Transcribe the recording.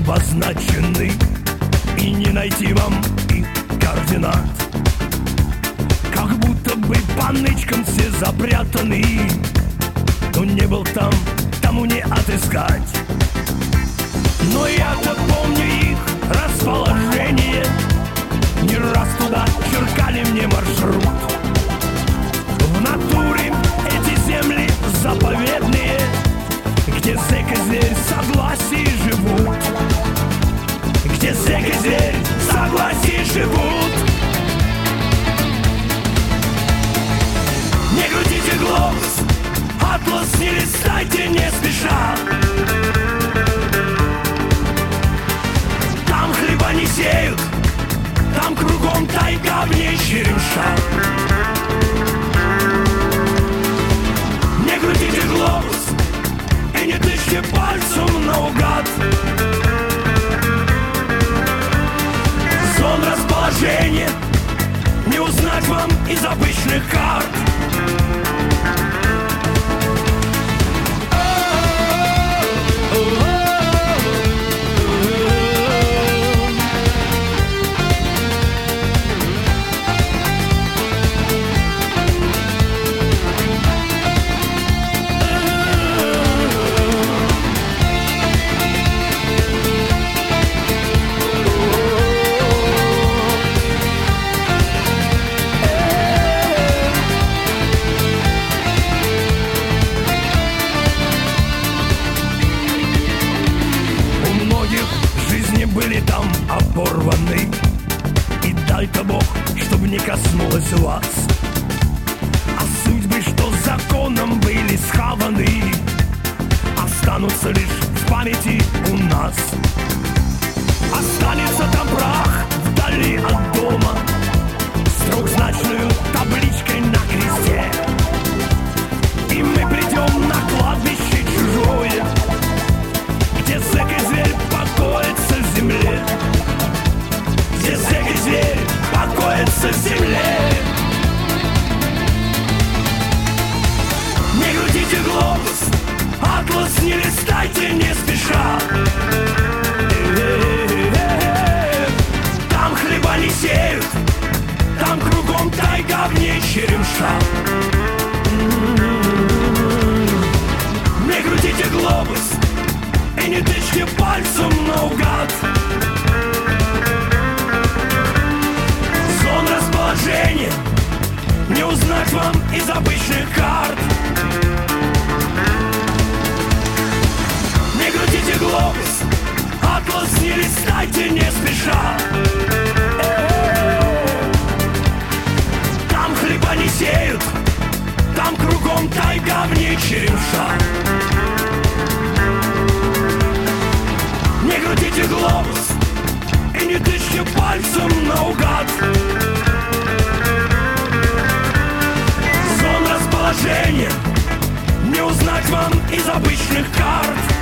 обозначены, и не найти вам их координат. Как будто бы по нычкам все запрятаны, кто не был там, тому не отыскать. Но я-то помню их расположение, не раз туда черкали мне маршрут. В натуре эти земли заповедные, где зэк и зверь в согласии живут. Где зэк и зверь в согласии живут. Не крутите глобус, атлас не листайте не спеша. Там хлеба не сеют, там кругом тайга в ней черемша. Не крутите глобус и не тычьте пальцем наугад. Зон расположения не узнать вам из обычных карт. Были там оборваны, и дай-ка Бог, чтоб не коснулось вас. А судьбы, что законом были схаваны, останутся лишь в памяти у нас. Останется там прах вдали от дома с трехзначную табличкой на кресте. И мы придем на кладбище чужое, где зэк и зверь покоятся в земле. Где зэк и зверь покоятся в земле. Не крутите глобус, атлас не листайте не спеша. Там хлеба не сеют, там кругом тайга в ней черемша. Не крутите глобус и не тычьте пальцем наугад. Зон расположения не узнать вам из обычных карт. Не крутите глобус, атлас не листайте не спеша. Там хлеба не сеют, там кругом тайга в ней черемша. Не крутите глобус и не тычьте пальцем наугад. Зон расположения не узнать вам из обычных карт.